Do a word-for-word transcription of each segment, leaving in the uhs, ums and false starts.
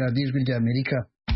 radiyo ijwi ry'Amerika.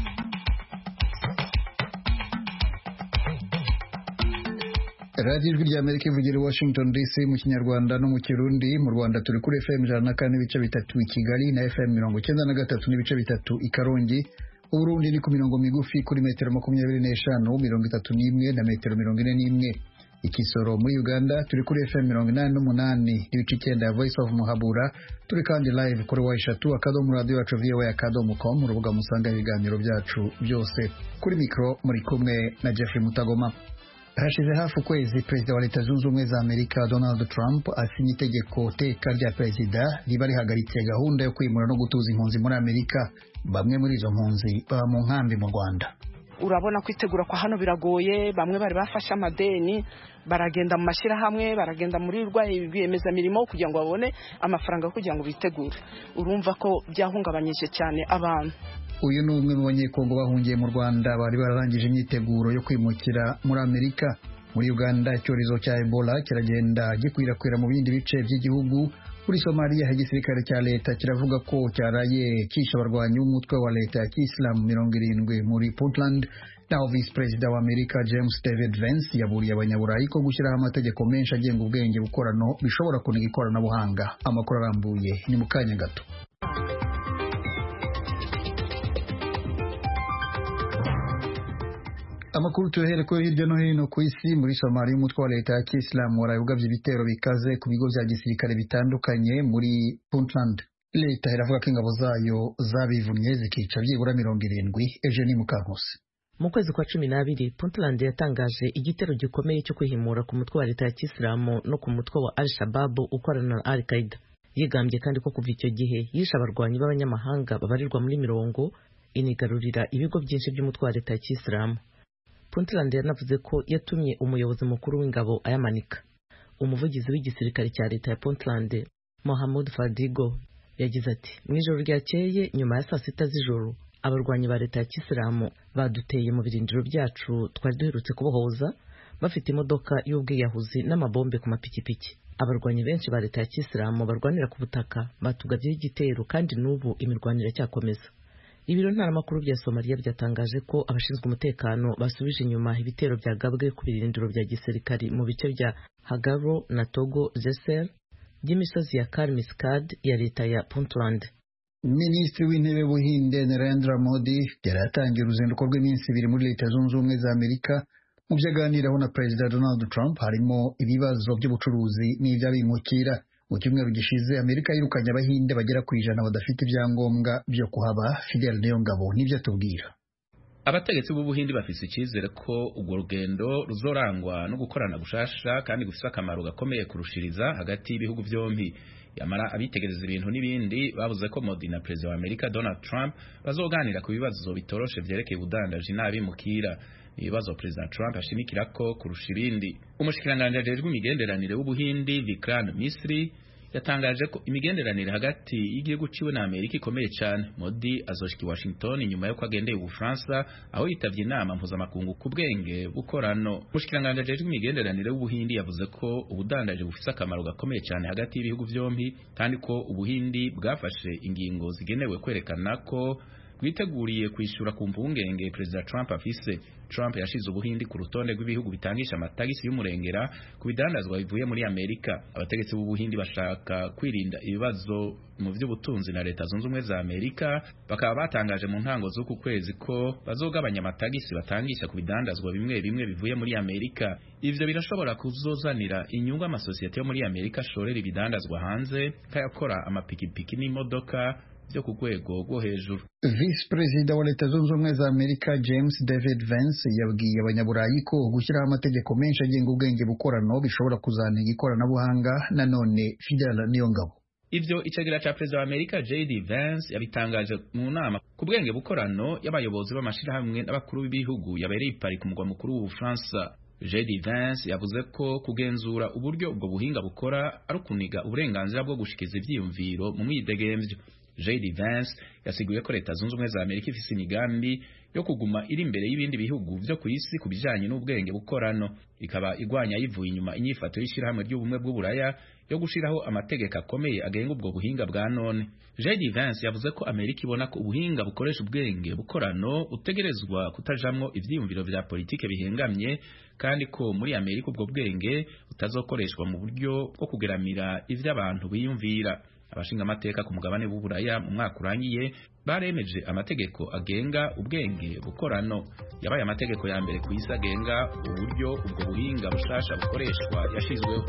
radiyo ijwi ry'Amerika ivugira i Washington D C mu Kinyarwanda no mu Kirundi. Mu Rwanda turi kuri F M ijana na kane n'ibice bitatu i Kigali na F M mirongo icyenda na gatatu n'ibice bitatu i Karongi. U Burundi ni ku mirongo migufi kuri metero makumyabiri n'eshanu, mirongo itatu n'imwe na metero mirongo ine n'imwe. Ikisoro muri Uganda turi kuri F M mirongo inani n'umunani n'ibice icyenda ya Voice of Muhabura. Turi kandi live kuri wa eshatu akadomo radio yacu V O A akadomo com, urubuga musanga ibiganiro byacu byose. Kuri mikro muri kumwe na Jeffrey Mutagoma. Hashize hafi ukwezi Perezida wa Leta Zunze Ubumwe za Amerika Donald Trump asinye itegeko teka rya perezida riba rihagaritse gahunda yo kwimura no gutuza impunzi muri Amerika. Bamwe muri izo mpunzi baba mu nkambi mu Rwanda. Urabona kwitegura kwa hano biragoye, bamwe bari bafashe amadeni baragenda mu mashira hamwe, baragenda muri rwaye biyemeza mirimo kugira ngo babone amafaranga kugira ngo bitegure. Urumva ko byahungabanyije cyane abantu. Uyu ni umwe mu banyekongo bahungiye mu Rwanda bari bararangije imyiteguro yo kwimukira muri Amerika. Muri Uganda icyorezo cya Ebola kiragenda gikwirakwira mu bindi bice by'igihugu. Kuri Somalia igisirikare cya leta kiravuga ko cyaraye kisha abarwanyi b'umutwe wa leta ya Islam mirongo irindwi muri Puntland. Naho Vice President wa Amerika James David Vance yaburiye abanyaburayi ko gushyiraho amategeko menshi agenga ubwenge bukorano bishobora kuniga ikoranabuhanga. Amakuru arambuye ni mu kanya gato. Amakuru tuhere ko hirya no hino ku isi. Muri Somalia umutwe wa leta ya Islam warayugabye ibitero bikaze ku bigo bya gisirikare bitandukanye muri Puntland. Leta iravuga ko ingabo zayo zabivunye zikica byibura mirongo irindwi. Eugenie Mukankusi. Mu kwezi kwa cumi n'abiri Puntland yatangaje igitero gikomeye cyo kwihimura ku mutwe wa leta ya Islam no ku mutwe wa Al-Shabaab ukorana na Al-Qaeda. Yigambye kandi ko kuva icyo gihe yisha abarwanyi b'abanyamahanga babarirwa muri mirongo, inigarurira ibigo byinshi by'umutwe wa leta ya Islam. Puntland yanavuze ko yatumye umuyobozi mukuru w'ingabo ayamanika. Umuvugizi w'igisirikare cya leta ya Puntland Mohamud Fadigo yagize ati, mu ijoro ryakeye nyuma ya saa sita z'ijoro abarwanyi ba leta ya Kisilamu baduteye mu birindiro byacu twari duherutse kubohoza bafite imodoka y'ubwiyahuzi n'amabombe ku mapikipiki. Abarwanyi benshi ba leta ya Kisilamu barwanira ku butaka batugabyeho igitero kandi n'ubu imirwanire cyakomeza. Ibiro ntaramakuru bya Somalia byatangaje ko abashinzwe umutekano basubije inyuma ibitero byagabwe ku birindiro bya gisirikari mu bice bya Hagaro na Togo Zeser by'imisozi ya Karmiskad ya leta ya Puntland. Minisitiri w'intebe w'Ubuhinde Narendra Modi yaratangiye uruzinduko rw'iminsi ibiri muri Leta Zunze Ubumwe za Amerika. Mu byo aganiraho na Perezida Donald Trump harimo ibibazo by'ubucuruzi n'iby'abimukira. Mu cyumweru gishize Amerika yirukanye Abahinde bagera ku ijana badafite ibyangombwa byo kuhaba. Fidel Niyongabo nibyo atubwira. Abategetsi b'Ubuhinde bafise icyizere ko urwo rugendo ruzorangwa no gukorana gushasha kandi gufite akamaro gakomeye kurushiriza hagati y'ibihugu byombi. Yamara abitegereza ibintu n'ibindi bavuze ko Modi na Perezida wa Amerika Donald Trump bazoganira ku bibazo bitoroshe vyerekeye ubudandaji n'abimukira. Ibibazo Perezida Trump ashimikira ko kurusha ibindi. Umushikiranganje ajejwe imigenderanire w'Ubuhindi Vikram Misri yatangaje ko imigenderanire hagati y'igihugu ciwe na Amerika ikomeye cyane. Modi azoshika i Washington nyuma yo kwagendeye u Bufaransa aho yitavye inama mpuzamakungu ku bwenge bukorano. Umushikiranganje ajejwe imigenderanire w'Ubuhindi yavuze ko ubudandaje bufise akamaro gakomeye cyane hagati y'ibihugu byombi kandi ko Ubuhindi bwafashe ingingo zigenewe kwerekana ko bwiteguriye kwishura ku mvungenge Perezida Trump afise. Trump yashize Ubuhindi ku rutonde rw'ibihugu bitangisha amatagisi y'umurengera ku bidandazwa bivuye muri Amerika. Abategetsi b'Ubuhindi bashaka kwirinda ibibazo mu by'ubutunzi na Leta Zunze Ubumwe za Amerika, bakaba batangaje mu ntango z'uku kwezi ko bazogabanya amatagisi batangisha ku bidandazwa bimwe bimwe bivuye muri Amerika. Ivyo birashobora kuzozanira inyungu amasosiyete yo muri Amerika ashorera ibidandazwa hanze kayakora amapikipiki n'imodoka byo ku rwego rwo hejuru. Vice President wa Leta Zunze Ubumwe za Amerika James David Vance yabwiye abanyaburayi ko gushyiraho amategeko menshi agenga ubwenge bukorano bishobora kuzaniga ikoranabuhanga. Nanone Fidel Niyongabo. Ivyo icegera ca Perezida wa Amerika J D Vance yabitangaje mu nama ku bwenge bukorano y'abayobozi b'amashirahamwe n'abakuru b'ibihugu yabereye i Paris ku mugwa mukuru w'Ubufaransa. J D Vance yavuze ko kugenzura uburyo ubwo buhinga bukora ari ukuniga uburenganzira bwo gushikiza ivyiyumviro mu mwidegemvyo. J D Vance yasiguye ko leta zunze ubumwe za Amerika ifise imigambi yo kuguma iri imbere y'ibindi bihugu vyo ku isi ku bijanye n'ubwenge bukorano, ikaba igwanya yivuye inyuma inyifato y'ishirahamwe ry'ubumwe bw'uburaya yo gushiraho amategeko akomeye agenga ubwo buhinga bwa none. J D Vance yavuze ko Amerika ibona ko ubuhinga bukoresha ubwenge bukorano utegerezwa kutajamwo ivyiyumviro vya politike bihengamye, kandi ko muri Amerika ubwo bwenge butazokoreshwa mu buryo bwo kugeramira ivyo abantu biyumvira. Abashinga amateka ku mugabane w'uburaya mu mwaka urangiye baremeje amategeko agenga ubwenge bukorano. Yabaye amategeko ya mbere ku isi agenga uburyo ubwo buhinga bushasha bukoreshwa yashizweho.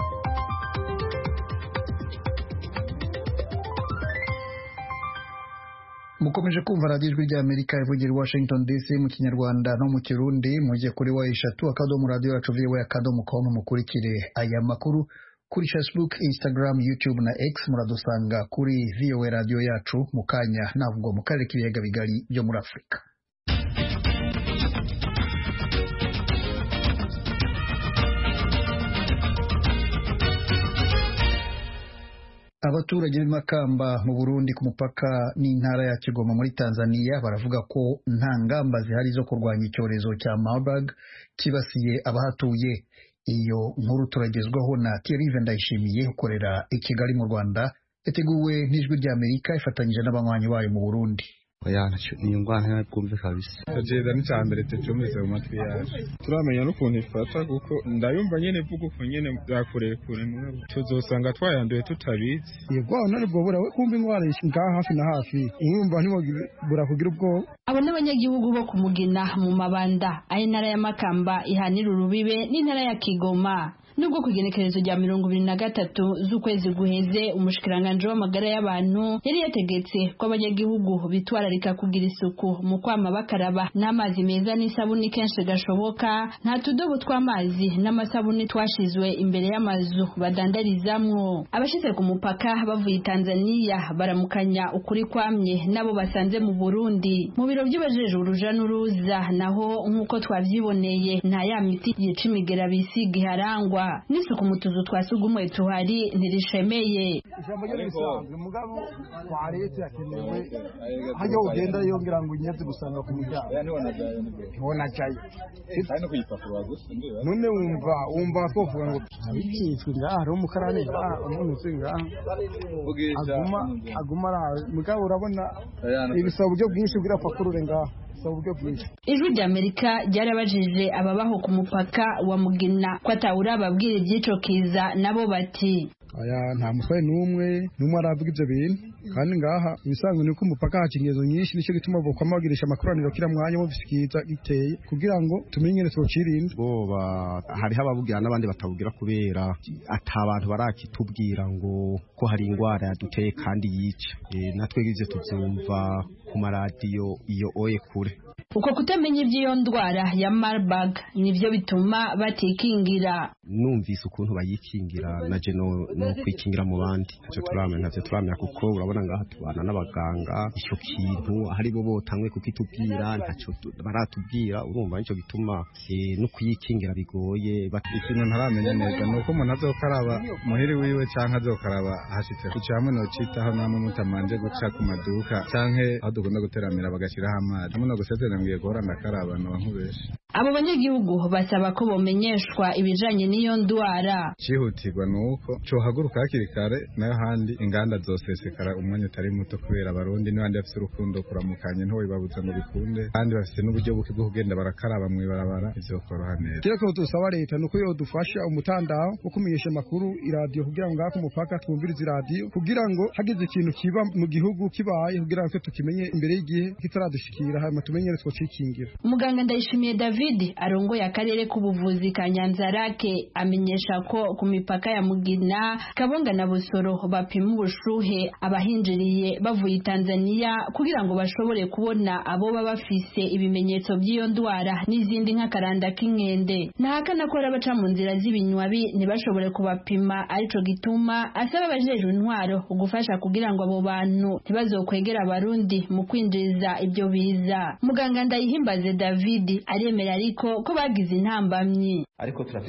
Mukomeje kumva radiyo ijwi ry'Amerika ivugira i Washington D C mu Kinyarwanda no mu Kirundi. Mujye kuri wa eshatu akadomo radiyo yacu V O A akadomo com mukurikire aya makuru kuri Facebook, Instagram, YouTube na X. Muradusanga kuri V O A radio yacu. Mukanya navugwa mu karere k'ibiyaga bigari byo muri Afurika. Abaturage b'Imakamba mu Burundi ku mupaka n'intara ya Kigoma muri Tanzania baravuga ko nta ngamba zihari zo kurwanya icyorezo cya Marburg kibasiye abahatuye. Iyo nkuru turagezwaho na Thierry Ndayishimiye ukorera i Kigali mu Rwanda, yateguwe n'ijwi ry'Amerika ifatanyije n'abanywanyi bayo mu Burundi. Oya ni ingwara y'abwumve kabisa. Tugeza n'icambere tucumeze mu matwi yacu. Turamenya n'ukuntu ifata kuko ndayumva nyene vuga uko nyene byakureye kure mwe. Tuzosanga twayanduye tutabizi. Yego none bwo burawe kumva ingwara ngaha hafi na hafi. Urumva ntimo bura kugira ubwo. Abo n'abanyagihugu bo kumugina mu mabanda ayi ntara ya Makamba ihanira urubibe n'intara ya Kigoma. Nubwo kugenekerezo rya mirongo ibiri na gatatu z'ukwezi guheze umushikiranganje w'amagara y'abantu yari yategetse ko abanyagihugu bitwararika kugira isuku mu kwama bakaraba n'amazi meza n'isabuni kenshi gashoboka, nta tudobo tw'amazi n'amasabuni twashizwe imbere y'amazu badandarizamwo. Abashize ku mupaka bavuye Tanzania baramukanya ukuri kwamye nabo basanze mu Burundi. Mu biro by'abajeje uruja n'uruza naho nk'uko twavyiboneye nta ya miti yica imigera bisiga iharangwa, n'isuku mu tuzu twa sugumwe tuhari ntirishemeye. Ijambo ryo risanzwe mugabo kwa leta yakenewe hayo ugenda yongera ngo inyazi gusanga ku muryango ntibona cayi kandi kuyipapuro gusa none wumva wumva twovuga ngo abikitswe ngaho umukarane umuntu usinga aguma aguma mugabo urabona ibisaba uburyo bwinshi bwira pakurure ngaho. Ijwi ry'Amerika ryarabajije ababaho ku mupaka wa Mugina ko atawura babwira iby'ico kiza, nabo bati aya nta muswaye numwe numwe aravuga ibyo bintu, kandi ngaha ibisanzwe niko umupaka hakinyezo nyinshi, nicyo gituma bokama bagirisha amakoraniro kira mwanya mu bisikiza giteye kugira ngo tumenye nese twocirinda. Boba hari hababugira n'abandi batabugira kubera atabantu barakitubwira ngo ko hari ingwara yaduteye kandi yica. E, natwe gize tuzumva ku maradiyo iyo oye kure. Uko kutamenya iby'iyo ndwara ya Marburg nivyo bituma batikingira. Numvise ukuntu bayikingira naje no, no kwikingira mu bandi ntacyo turamenya ntacyo turamenya kuko urabona ngaha tubana n'abaganga, icyo kintu hari bo botangwe kukitubwira ntacyo baratubwira. Urumva nicyo bituma e, no kuyikingira bigoye. Ikintu ntaramenya neza nuko umuntu azokaraba muhiri wiwe canke azokaraba hashitse ku cyamwe no citaho namwe mutamanje guca ku maduka canke aho dukunda guteramira bagashiraho amazi hamwe no gusezerana ngiye guhora ndakaraba no nkubesha. Abo banyagihugu basaba ko bomenyeshwa ibijanye n'iyo ndwara. Cihutirwa nuko cyo haguruka hakiri kare nayo handi inganda zosesekara umwanya utari muto kubera abarundi n'abandi bafite urukundo kuramukanye nto bibabuza ngo bikunde, kandi bafite n'uburyo buke bwo kugenda barakaraba mu ibarabara ivyo koroha neza. Kireko dusaba leta nuko yo dufasha umutandao wo kumenyesha makuru iradio kugira ngo ngako mupaka twumvirize iradio kugira ngo hagize ikintu kiba mu gihugu kibaye kugira ngo tukimenye imbere y'igihe kitaradushikira hama tumenye retwo cikingira. Muganga Ndayishimiye David arongoye akarere k'ubuvuzi ka Nyanzarake amenyesha ko ku mipaka ya Mugina, Kabonga na Busoro bapima ubushuhe abahinjiriye bavuye Tanzania kugira ngo bashobore kubona abo baba bafise ibimenyetso by'iyo ndwara n'izindi nk'akaranda k'inkende. Ntahakana ko abaca mu nzira z'ibinywabi ntibashobore kubapima, arico gituma asaba abajejwe intwaro gufasha kugira ngo abo bantu ntibazokwegera abarundi mu kwinjiza ibyo biza. Muganga Ndayihimbaze David aremera ariko ko bagize intambamyi. Ariko turafise nk'ibibanza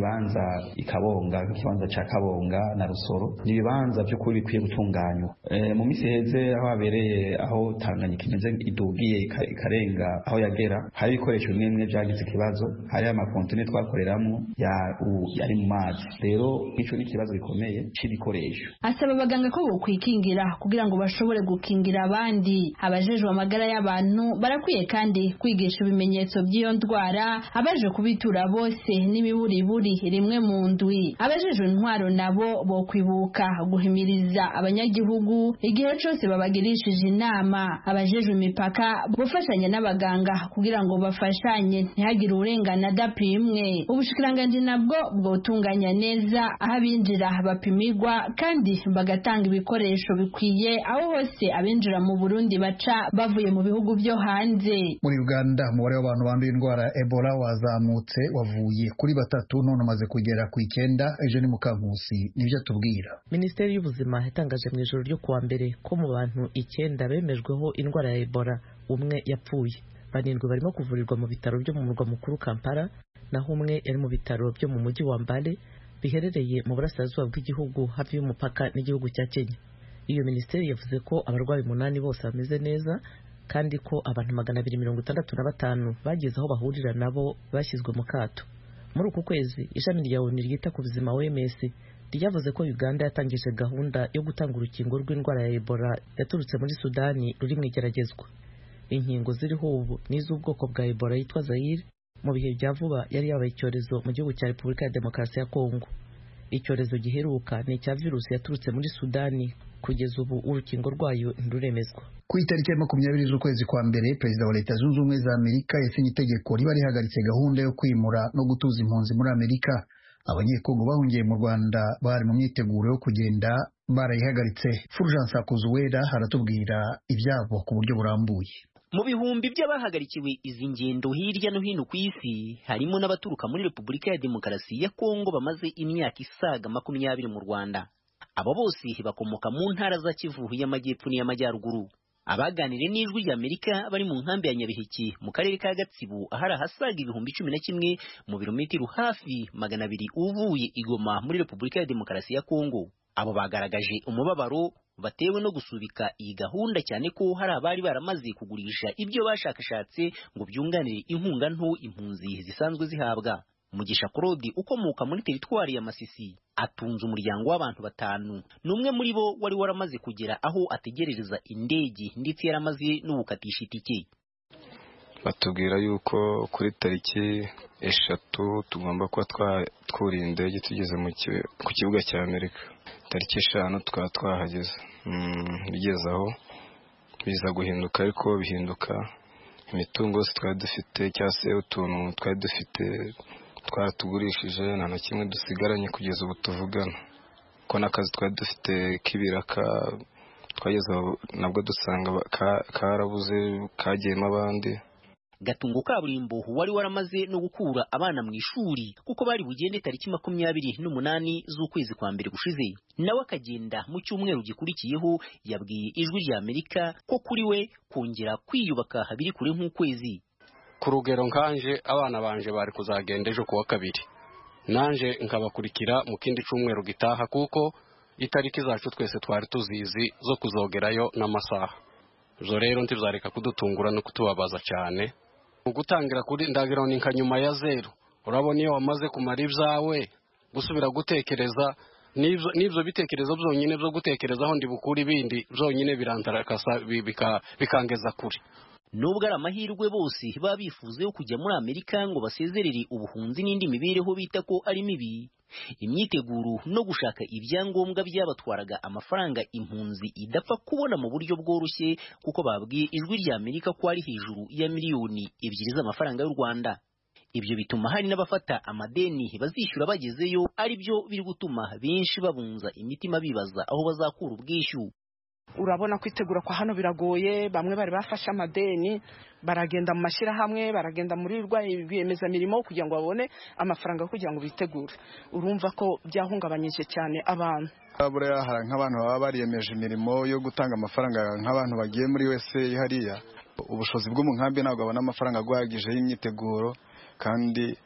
ibibanza ikabonga ikibanza ca Kabonga na Rusoro ni ibibanza by'ukuri bikwiye gutunganywa e, mu misi heze aho habereye aho Tanganyika imeze idugiye ikarenga aho yagera hari ibikoresho bimwe byagize ikibazo hari amakontene twakoreramo ya yari mu mazi rero ico ni ikibazo gikomeye c'ibikoresho. Asaba abaganga ko bokwikingira kugira ngo bashobore gukingira abandi. Abajejwe amagara y'abantu barakwiye kandi kwigisha ibimenyetso by'iyo ndwara abaje kubitura bose n'imiburiburi rimwe mu ndwi. Abajejwe intwaro nabo bo kwibuka guhimiriza abanyagihugu igihe cyose babagirishije inama. Abajejwe imipaka bufashanya n'abaganga kugira ngo bafashanye ntihagire urengana adapimwe. Ubushikiranganje nabwo bwotunganya neza aho abinjira bapimirwa kandi bagatanga ibikoresho bikwiye aho hose abinjira mu Burundi baca bavuye mu bihugu byo hanze. Muri Uganda umubare w'abantu banduye indwara ya Ebola wazamutse wavuye kuri batatu none umaze kugera ku icyenda. Ejo ni Mukankusi nivyo tubwira. Minisiteri y'ubuzima yatangaje mu ijoro ryo kuwa mbere ko mu bantu icyenda bemejweho indwara ya Ebola umwe yapfuye. Barindwi barimo kuvurirwa mu bitaro byo mu murwa mukuru Kampala naho umwe yari mu bitaro byo mu mujyi wa Mbale biherereye mu burasirazuba bw'igihugu hafi y'umupaka n'igihugu cya Kenya. Iyo minisiteri yavuze ko abarwayi umunani bose bameze neza kandi ko abantu magana abiri mirongo itandatu na batanu bageze aho bahurira nabo bashyizwe mu kato. Muri uku kwezi ishami rya O N U ryita ku buzima O M S ryavuze ko Uganda yatangije gahunda yo gutanga urukingo rw'indwara ya Ebola yaturutse muri Sudani ruri mu igeragezwa. Inkingo ziriho ubu n'iz'ubwoko bwa Ebola yitwa Zaire mu bihe bya vuba yari yabaye icyorezo mu gihugu cya Repubulika ya Demokarasi ya Kongo. Icyorezo giheruka ni icya virusi yaturutse muri Sudani. Kugeza ubu urukingo rwayo ntiruremezwa. Ku itariki ya makumyabiri z'ukwezi kwa mbere Perezida wa Leta Zunze Ubumwe za Amerika yasinye itegeko riba rihagaritse gahunda yo kwimura no gutuza impunzi muri Amerika. Abanyekongo bahungiye mu Rwanda bari mu myiteguro yo kugenda barayihagaritse. Fulgence Akuzuwera haratubwira ibyabo ku buryo burambuye. Mu bihumbi by'abahagarikiwe izi ngendo hirya no hino ku isi harimo n'abaturuka muri Repubulika ya Demokarasi ya Kongo bamaze imyaka isaga makumyabiri mu Rwanda. Abo bose bakomoka mu ntara za Kivu y'Amajyepfo n'Amajyaruguru. Abaganire n'ijwi rya Amerika bari mu nkambi ya Nyabiheke mu karere ka Gatsibo ahari ahasaga ibihumbi cumi na kimwe mu birometero hafi magana abiri uvuye Igoma muri Repubulika ya Demokarasi ya Kongo. Abo bagaragaje umubabaro batewe no gusubika iyi gahunda cyane ko hari abari baramaze kugurisha ibyo bashakashatse ngo byunganire inkunga nto impunzi zisanzwe zihabwa. Mugisha Claude ukomoka muri teritwari ya Masisi atunze umuryango w'abantu batanu. Numwe muri bo wari waramaze kugera aho ategerereza indege ndetse yaramaze n'ubukatisha itike. Batubwira yuko kuri tariki eshatu tugomba kuba twuriye indege tugeze ku kibuga cya Amerika. Tariki eshanu tukaba twahageze. Bigeze aho biza guhinduka ariko bihinduka imitungo yose twari dufite cyangwa se utuntu twari dufite twaratugurishije nta na kimwe dusigaranye kugeza ubu tuvugana. Ko n'akazi twari dufite k'ibiraka twageze nabwo dusanga karabuze kagiyemo abandi. Gatungo Kaburimbo wari waramaze no gukura abana mu ishuri kuko bari bugende tariki makumyabiri n'umunani z'ukwezi kwa mbere gushize. Nawe akagenda mu cyumweru gikurikiyeho yabwiye ijwi rya Amerika ko kuri we kongera kwiyubaka habiri kure nk'ukwezi. Ku rugero nkanje abana banje bari kuzagenda ejo kuwa kabiri. Nanje nkabakurikira mu kindi cyumweru gitaha kuko itariki zacu twese twari tuzizi zo kuzogerayo n'amasaha. Zo rero ntizareka kudutungura no kutubabaza cyane. Gutangira kuri ndagiro ninka nyuma ya zero. Urabona iyo wamaze kumara ibyawe gusubira gutekereza nivyo nivyo bitekerezo byonyine byo gutekerezaho ndi bukuri bindi byonyine birantarakasa bikangeza kuri. Nubwo ari amahirwe bose baba bifuze yo kujya muri Amerika ngo basezerere ubuhunzi n'indi mibereho bita ko ari mibi. Imyiteguro no gushaka ibyangombwa byabatwaraga amafaranga impunzi idapfa kubona mu buryo bworoshye kuko babwiye ijwi rya Amerika ko ari hejuru ya miliyoni ebyiri z'amafaranga y'u Rwanda. Ibyo bituma hari n'abafata amadeni bazishyura bagezeyo ari byo biri gutuma benshi babunza imitima bibaza aho bazakura ubwishyu. Urabona kwitegura kwa hano biragoye, bamwe bari bafashe amadeni baragenda mu mashyirahamwe baragenda muri rwiyemezamirimo kugira ngo babone amafaranga kugira ngo bitegure. Urumva ko byahungabanyije cyane abantu. Buriya hari nk'abantu baba bariyemeje imirimo yo gutanga amafaranga nk'abantu bagiye muri U S A hariya. Ubushobozi bwo mu nkambi ntabwo babona amafaranga agwagije y'imyiteguro kandi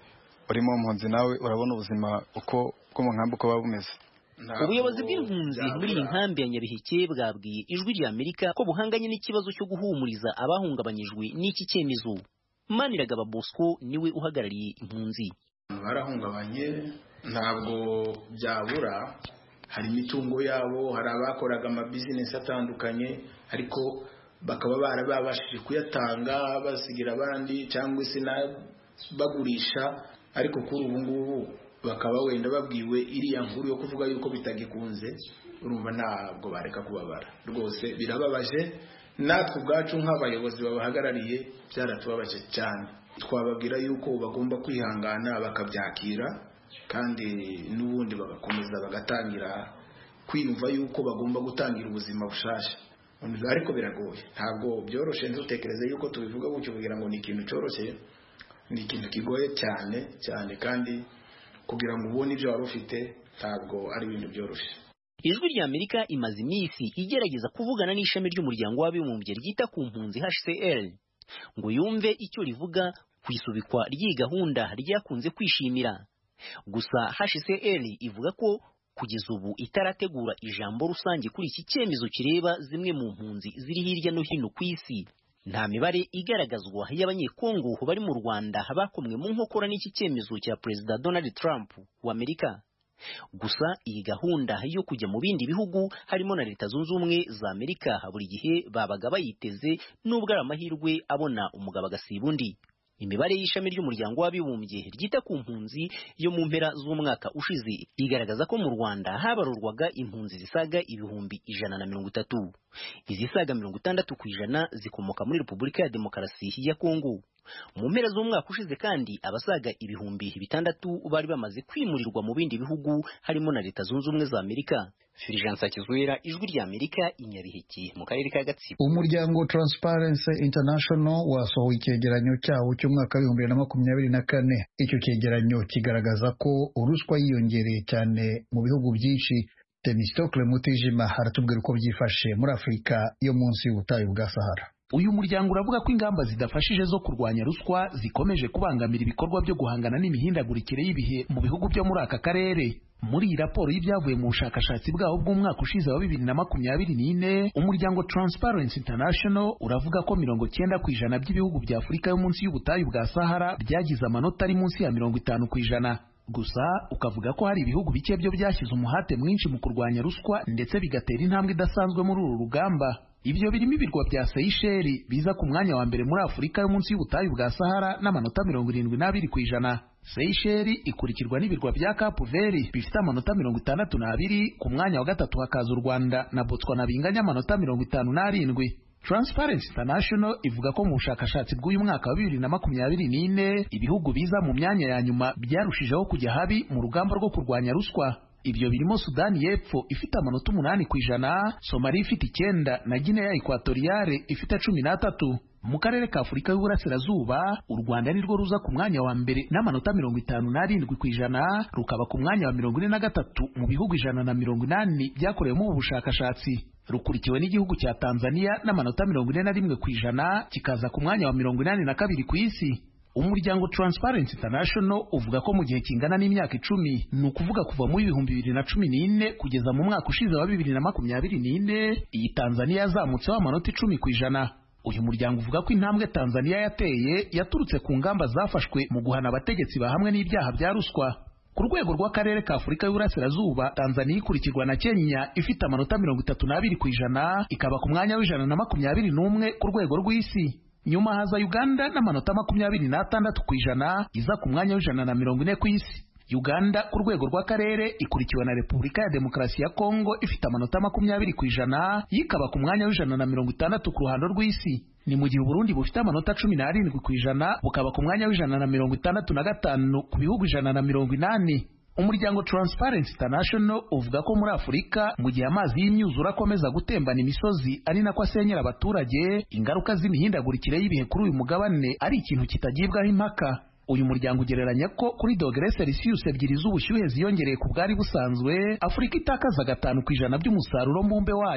uri mu mpunzi nawe urabona ubuzima uko bwo mu nkambi uko bumeze. Ubuyobozi bw'impunzi muri iyi nkambi ya Nyabiheke bwabwiye Ijwi ry'Amerika ko buhanganye n'ikibazo cyo guhumuriza abahungabanyijwe n'iki cyemezo. Maniragaba Bosco niwe uhagarariye impunzi. Barahungabanye ntabwo byabura, hari imitungo yabo, hari abakoraga ama business atandukanye ariko bakaba barabashije kuyatanga basigira abandi cyangwa se bagurisha, ariko kuri ubu ngubu bakaba wenda babwiwe iriya nkuru yo kuvuga yuko bitagikunze. Urumva ntabwo bareka kubabara, rwose birababaje. Natwe ubwacu nk'abayobozi babahagarariye byaratubabaje cyane. Twababwira yuko bagomba kwihangana bakabyakira kandi n'ubundi bagakomeza bagatangira kwiyumva yuko bagomba gutangira ubuzima bushasha, ariko biragoye, ntabwo byoroshye. Ntutekereze yuko tubivuga gutyo kugira ngo ni ikintu cyoroshye, ni ikintu kigoye cyane cyane, kandi kugira ngo ubone ibyo wari ufite ntabwo ari ibintu byoroshye. Ijwi ry'Amerika imaze iminsi igerageza kuvugana n'ishami ry'umuryango w'abibumbye ryita ku mpunzi H C R ngo yumve icyo rivuga ku isubikwa ry'iyi gahunda ryakunze kwishimira. Gusa H C R ivuga ko kugeza ubu itarategura ijambo rusange kuri iki cyemezo kireba zimwe mu mpunzi ziri hirya no hino ku isi. Nta mibare igaragazwa y'abanyekongo bari mu Rwanda bakomwe mu nkokora n'iki cyemezo cya Perezida Donald Trump wa Amerika. Gusa iyi gahunda yo kujya mu bindi bihugu harimo na Leta Zunze Ubumwe za Amerika buri gihe babaga bayiteze, nubwo ari amahirwe abona umugabo agasiba undi. Imibare y'ishami ry'umuryango w'abibumbye ryita ku mpunzi yo mu mpera z'umwaka ushize igaragaza ko mu Rwanda habarurwaga impunzi zisaga ibihumbi ijana na mirongo itatu. Izisaga mirongo itandatu ku ijana zikomoka muri Repubulika ya Demokarasi ya Kongo. Mu mpera z'umwaka ushize kandi abasaga ibihumbi bitandatu bari bamaze kwimurirwa mu bindi bihugu harimo na Leta Zunze Ubumwe za Amerika. Fulgence Kizwera, Ijwi ry'Amerika, Inyabiheke mu karere ka Gatsibo. Umuryango Transparency International wasohoye icyegeranyo cyawo cy'umwaka w'ibihumbi bibiri na makumyabiri na kane. Icyo cyegeranyo kigaragaza ko uruswa yiyongereye cyane mu bihugu byinshi. Temistokle Mutijima haratubwira uko byifashe muri Afurika yo munsi y'ubutayu bwa Sahara. Uyu muryango uravuga ko ingamba zidafashije zo kurwanya ruswa zikomeje kubangamira ibikorwa byo guhangana n'imihindagurikire y'ibihe mu bihugu byo muri aka karere. Muri iyi raporo y'ibyavuye mu bushakashatsi bwawo bw'umwaka ushize wa bibiri na makumyabiri n'ine, umuryango Transparency International uravuga ko mirongo cyenda ku ijana by'ibihugu bya Afurika yo munsi y'ubutayu bwa Sahara byagize amanota ari munsi ya mirongo itanu ku ijana. Gusa ukavuga ko hari ibihugu bike byo byashyize umuhate mwinshi mu kurwanya ruswa ndetse bigatera intambwe idasanzwe muri uru rugamba. Ibyo birimo ibirwa bya Seychelles biza ku mwanya wa mbere muri Afurika yo munsi y'ubutayu bwa Sahara n'amanota mirongo irindwi n'abiri ku ijana. Seychelles ikurikirwa n'ibirwa bya Cape Verde bifite amanota mirongo itandatu n'abiri, ku mwanya wa gatatu hakaza u Rwanda na Botswana binganya amanota mirongo itanu n'arindwi. Transparency International ivuga ko mu bushakashatsi bw'uyu mwaka wa bibiri na makumyabiri n'ine ibihugu biza mu myanya ya nyuma byarushijeho kujya habi mu rugamba rwo kurwanya ruswa. Ibyo birimo Sudani y'Epfo ifite amanota umunani ku ijana, Somalia ifite icyenda na Guinea Equatoriale ifite cumi n'atatu. Mu karere ka Afurika y'Uburasirazuba, u Rwanda nirwo ruza ku mwanya wa mbere n'amanota mirongo itanu n'arindwi ku ijana, rukaba ku mwanya wa mirongo ine na gatatu mu bihugu ijana na mirongo inani byakorewemo ubu bushakashatsi. Rukurikiwe n'igihugu cya Tanzania n'amanota mirongo ine na rimwe ku ijana, kikaza ku mwanya wa mirongo inani na kabiri ku isi. Umuryango Transparency International uvuga ko mu gihe kingana n'imyaka icumi, ni ukuvuga kuva mu ibihumbi bibiri na cumi n'ine kugeza mu mwaka ushize wa bibiri na makumyabiri n'ine, iyi Tanzania yazamutseho amanota icumi ku ijana. Uyu muryango uvuga ko intambwe Tanzania yateye yaturutse ku ngamba zafashwe mu guhana abategetsi bahamwe n'ibyaha bya ruswa. Ku rwego rw'akarere ka Afurika y'Uburasirazuba, Tanzania ikurikirwa na Kenya ifite amanota mirongo itatu n'abiri ku ijana, ikaba ku mwanya w'ijana na makumyabiri n'umwe ku rwego rw'isi. Nyuma haza Uganda n'amanota makumyabiri n'atandatu ku ijana, iza ku mwanya w'ijana na mirongo ine ku isi. Uganda ku rwego rw'akarere ikurikiwe na Repubulika ya Demokarasi ya Kongo ifite amanota makumyabiri ku ijana, yikaba ku mwanya w'ijana na mirongo itandatu ku ruhando rw'isi. Ni mu gihe Burundi bufite amanota cumi n'arindwi ku ijana, bukaba ku mwanya w'ijana na mirongo itandatu na gatanu ku bihugu ijana na mirongo inani. Umuryango Transparency International uvuga ko muri Afurika mu gihe amazi y'imyuzure akomeza gutembana imisozi ari nako asenyera abaturage, ingaruka z'imihindagurikire y'ibihe kuri uyu mugabane ari ikintu kitagibwaho impaka. Uyu muryango ugereranya ko kuri dogere Celsius ebyiri z'ubushyuhe ziyongereye ku bwari busanzwe, Afurika itakaza gatanu ku ijana by'umusaruro mbumbe wayo.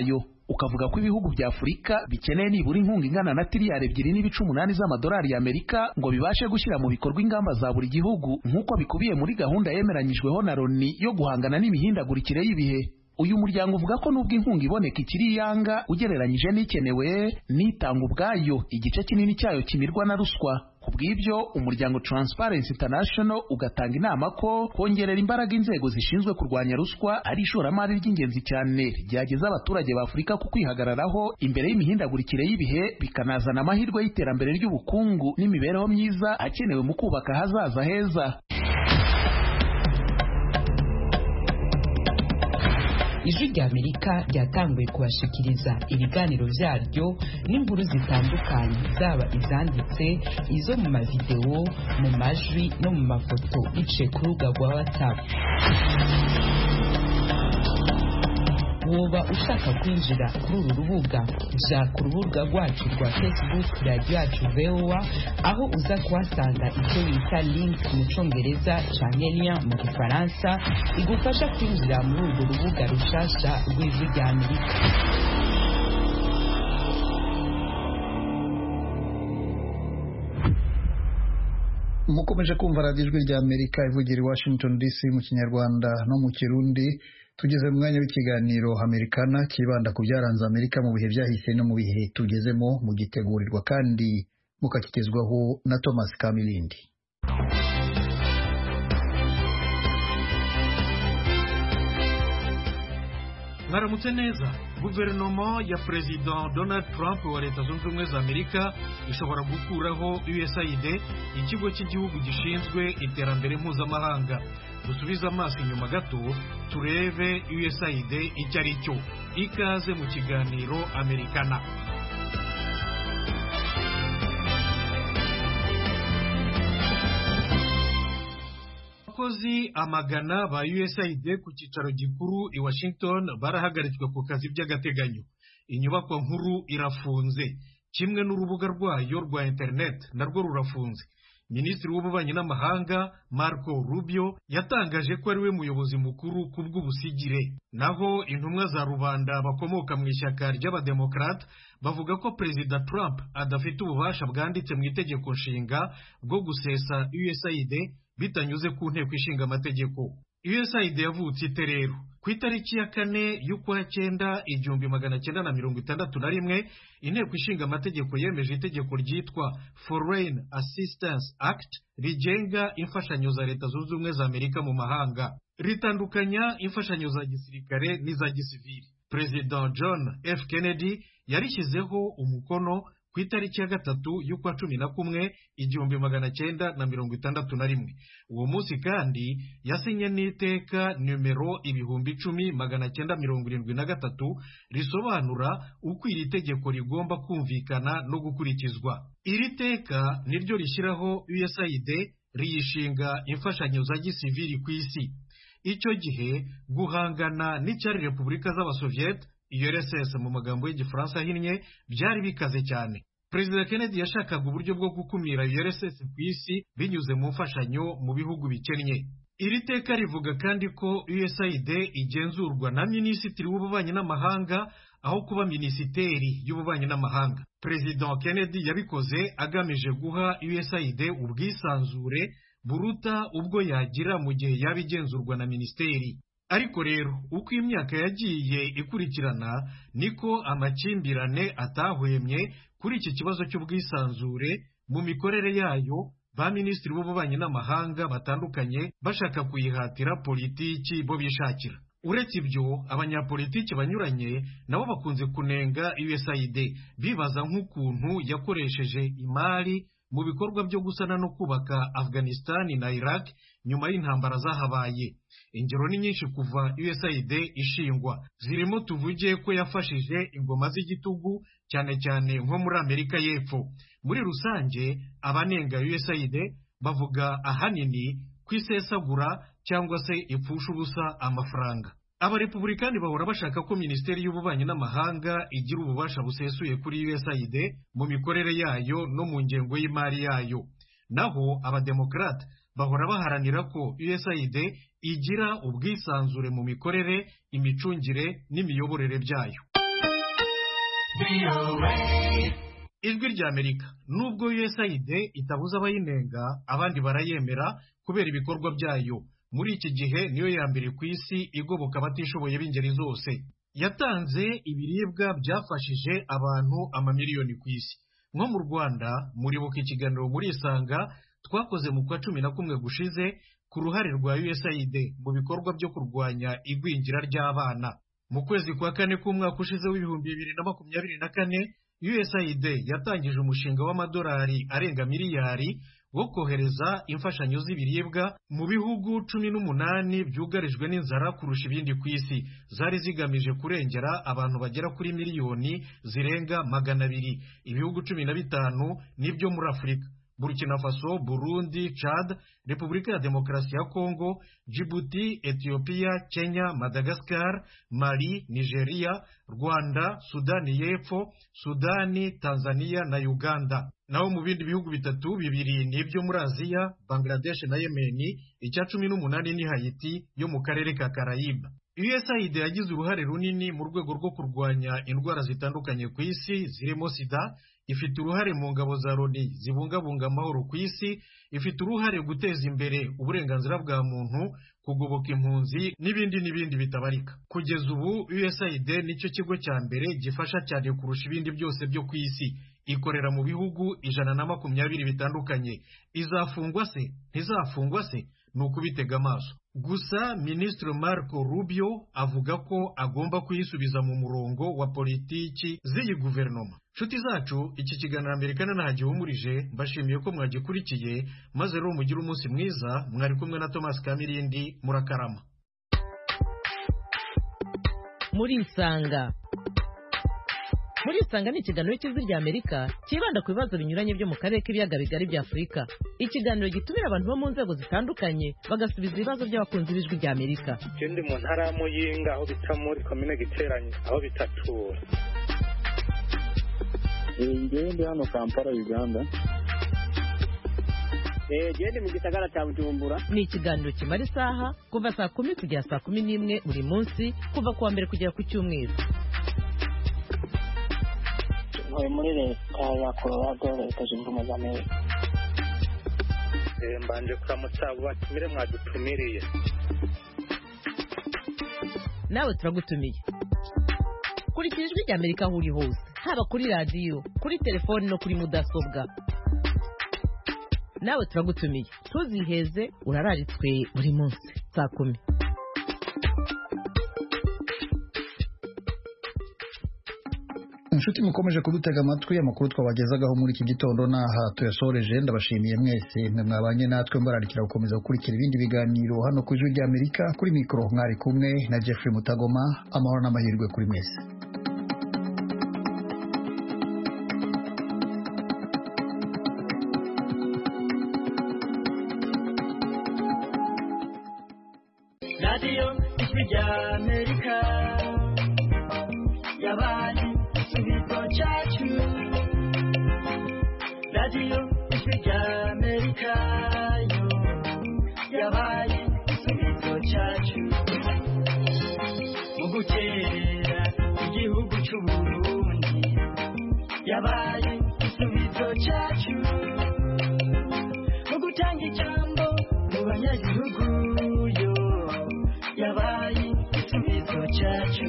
ukavuga ko ibihugu bya Afurika bikeneye nibura inkunga ingana na tiriyari ebyiri n'ibice umunani z'amadolari y'Amerika ngo bibashe gushyira mu bikorwa ingamba za buri gihugu nk'uko bikubiye muri gahunda yemeranyijweho na Loni yo guhangana n'imihindagurikire y'ibihe. Uyu muryango uvuga ko nubwo inkunga iboneka ikiri yanga ugereranyije n'ikenewe n'itanga ubwayo igice kinini cyayo kimirwa na ruswa. Kubw'ibyo umuryango Transparency International ugatanga inama ko kongerera imbaraga inzego zishinzwe kurwanya ruswa ari ishoramari ry'ingenzi cyane ryageza abaturage ba Afurika ku kwihagararaho imbere y'imihindagurikire y'ibihe bikanazana amahirwe y'iterambere ry'ubukungu n'imibereho myiza akenewe mu kubaka hazaza heza. Ijwi rya Amerika ryatanguye kubashikiriza ibiganiro byaryo n'inkuru zitandukanye zaba izanditse, izo mu mavideo, mu majwi no mu mafoto biciye ku rubuga rwa WhatsApp. Woba ushaka kwinjira kuri uru rubuga ja ku rubuga rwacu rwa Facebook Radio yacu V O A, aho uza kuhasanga icyo bita link mu Congereza canke lien mu Gifaransa igufasha kwinjira muri urwo rubuga rushasha rw'Ijwi rya Amerika. Mukomeje kumva Radio Ijwi rya Amerika ivugira i Washington D C mu Kinyarwanda no mu Kirundi. Tugeze mu mwanya w'ikiganiro Americana kibanda ku byaranze Amerika mu bihe byahise no mu bihe tugezemo, mu gitegurirwa kandi mukakigezwaho na Thomas Kamilindi. Mwaramutse neza. Guverinoma ya President Donald Trump wa Leta Zunze Ubumwe za Amerika ishobora gukuraho U S A I D, ikigo cy'igihugu gishinzwe iterambere mpuzamahanga. Dusubize amaso inyuma gato turebe U S A I D icyo ari cyo. Ikaze mu kiganiro Americana. Abakozi amagana ba U S A I D ku cyicaro gikuru i Washington barahagaritswe ku kazi by'agateganyo. Inyubako nkuru irafunze, kimwe n'urubuga rwayo rwa internet narwo rurafunze. Minisitiri w'ububanyi n'amahanga Marco Rubio yatangaje ko ari we muyobozi mukuru ku bw'ubusigire. Naho intumwa za rubanda bakomoka mu ishyaka ry'abademokrate bavuga ko Perezida Trump adafite ububasha bwanditse mu itegeko nshinga bwo gusesa U S A I D bitanyuze ku nteko ishinga amategeko. U S A I D yavutse ite rero? Ku itariki ya kane y'ukwa cyenda igihumbi magana cyenda na mirongo itandatu na rimwe inteko ishinga amategeko yemeje itegeko ryitwa Foreign Assistance Act rigenga imfashanyo za Leta Zunze Ubumwe za Amerika mu mahanga, ritandukanya imfashanyo za gisirikare n'iza gisivili. President John F Kennedy yarishyizeho umukono ku itariki ya gatatu y'ukwa cumi na kumwe igihumbi magana cyenda na mirongo itandatu na rimwe. Uwo munsi kandi yasinye n'iteka numero ibihumbi icumi magana cyenda mirongo irindwi na gatatu risobanura uko iri tegeko rigomba kumvikana no gukurikizwa. Iri teka niryo rishyiraho U S A I D riyishinga imfashanyo za gisivili ku isi. Icyo gihe guhangana n'icyari Repubulika z'Abasoviet U R S S mu magambo y'Igifaransa ahinnye byari bikaze cyane. Perezida Kennedy yashakaga uburyo bwo gukumira U R S S ku isi binyuze mu mfashanyo mu bihugu bikennye. Iri teka rivuga kandi ko U S A I D igenzurwa na Minisitiri w'ububanyi n'amahanga aho kuba Minisiteri y'ububanyi n'amahanga. Perezida Kennedy yabikoze agamije guha U S A I D ubwisanzure buruta ubwo yagira mu gihe yabigenzurwa na Minisiteri. Ariko rero uko imyaka yagiye ikurikirana niko amakimbirane atahwemye kuri iki kibazo cy'ubwisanzure mu mikorere yayo, ba minisitiri b'ububanyi n'amahanga batandukanye bashaka kuyihatira politiki bo bishakira. Uretse ibyo, abanyapolitiki banyuranye nabo bakunze kunenga U S A I D bibaza nk'ukuntu yakoresheje imari mu bikorwa byo gusana no kubaka Afghanistan na Iraq nyuma y'intambara zahabaye. Ingero ni nyinshi kuva U S A I D ishingwa, zirimo tuvuge ko yafashije ingoma z'igitugu cyane cyane nko muri Amerika y'Epfo. Muri rusange abanenga U S A I D bavuga ahanini kwisesagura cyangwa se ipfusha ubusa amafaranga. Abarepublikani bahora bashaka ko Minisiteri y'ububanyi n'amahanga igira ububasha busesuye kuri U S A I D mu mikorere yayo no mu ngengo y'imari yayo. Naho abademokrate bahora baharanira ko U S A I D igira ubwisanzure mu mikorere, imicungire n'imiyoborere byayo. ijwi rya Amerika nubwo U S A I D itabuza abayinenga abandi barayemera kubera ibikorwa byayo muri iki gihe niyo ya mbere ku isi igoboka abatishoboye b'ingeri zose yatanze ibiribwa byafashije abantu amamiliyoni ku isi nko mu Rwanda muribuka ikiganiro muri Isanga twakoze mu kwa cumi na kumwe gushize ku ruhare rwa U S A I D mu bikorwa byo kurwanya igwingira ry'abana mu kwezi kwa kane k'umwaka ushize w'ibihumbi bibiri na makumyabiri na kane U S A I D yatangije umushinga w'amadolari arenga miliyari wo kohereza imfashanyo z'ibiribwa mu bihugu cumi n'umunani byugarijwe n'inzara kurusha ibindi ku isi zari zigamije kurengera abantu bagera kuri miliyoni zirenga magana abiri ibihugu cumi na bitanu nibyo muri Afurika Burkina Faso, Burundi, Chad, Repubulika ya Demokarasi ya Kongo, Djibouti, Ethiopia, Kenya, Madagascar, Mali, Nigeria, Rwanda, Sudani y'Epfo, Sudani, Tanzania na Uganda. Naho mu bindi bihugu bitatu bibiri nibyo muri Aziya, Bangladesh na Yemen, icya cumi n'umunani ni Haiti yo mu karere ka Karayiba. U S A I D yagize uruhare runini mu rwego rwo kurwanya indwara zitandukanye ku isi zirimo sida, ifite uruhare mu ngabo za Loni zibungabunga amahoro ku isi, ifite uruhare guteza imbere uburenganzira bwa muntu, kugoboka impunzi n'ibindi n'ibindi bitabarika. Kugeza ubu U S A I D nicyo kigo cya mbere gifasha cyane kurusha ibindi byose byo ku isi, ikorera mu bihugu ijana na makumyabiri bitandukanye. Izafungwa se ntizafungwa se ni ukubitega amaso. Gusa Minisitiri Marco Rubio avuga ko agomba kuyisubiza mu murongo wa politiki z'iyi guverinoma. Nshuti zacu, iki kiganiro Amerikana ntagihumurije, mbashimiye ko mwagikurikiye, maze rero mugire umunsi mwiza. Mwari kumwe na Thomas Kamirindi, murakarama. Muri Isanga Muri Isanga ni ikiganiro cy'ijwi rya Amerika kibanda ku bibazo binyuranye byo mu karere k'ibiyaga bigari bya Afurika. Ikiganiro gitumira abantu bo mu nzego zitandukanye bagasubiza ibibazo by'abakunzi b'ijwi rya Amerika. Ndi mu ntara ya Muyinga aho bita muri komine Giteranye aho bitatura. Ngewe ndi hano Kampala Uganda. Eh gende mu gisagara cya Bujumbura. Ni ikiganiro kimara isaha kuva saa kumi kugera saa kumi n'imwe buri munsi kuva kuwa mbere kugera ku cyumweru. Ntuye muri leta ya Colorado leta zunze ubumwe za Amerika. Eh mbanje kuramutsa batumire mwadutumiriye. Nawe turagutumiye. Kurikira ijwi rya Amerika aho uri hose, haba kuri radiyo, kuri telefoni no kuri mudasobwa. Nawe turagutumiye, tuziheze urararitswe buri munsi saa kumi. Inshuti mukomeje kudutega amatwi, amakuru twabagezagaho muri iki gitondo n'aha tuyasoreje. Ndabashimiye mwese mwe mwabanye natwe, mbararikira gukomeza gukurikira ibindi biganiro hano ku ijwi rya Amerika. Kuri mikoro mwari kumwe na Jeffrey Mutagoma. Amahoro n'amahirwe kuri mwese. Radio ijwi rya Amerika yabaye igisubizo cyacu. Radio ijwi rya Amerika yo yabaye igisubizo cyacu mu gukerera igihugu cy'u Burundi. Yabaye igisubizo cyacu mu gutanga ijambo mu banyagihugu yo yabaye igisubizo cyacu.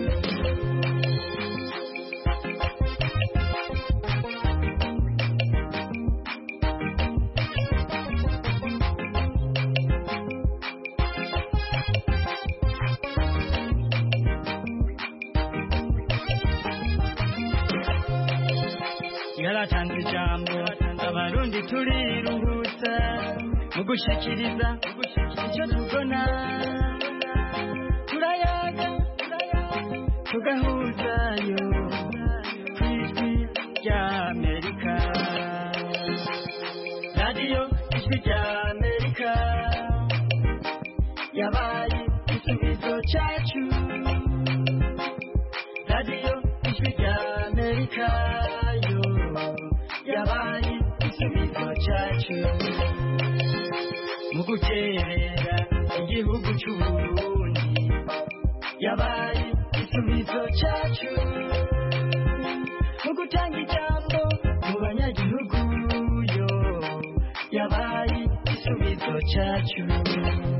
Yaratanze ijambo abarundi turiruhutsa mu gushikiriza icyo tubona. Turayaga tugahuzayo ku ijwi rya Amerika. Radio ijwi rya Amerika yabaye igisubizo cyacu. Radio ijwi rya Amerika yo yabaye igisubizo cyacu mu gukerera igihugu cy'u Burundi. Yabaye igisubizo cyacu cyacu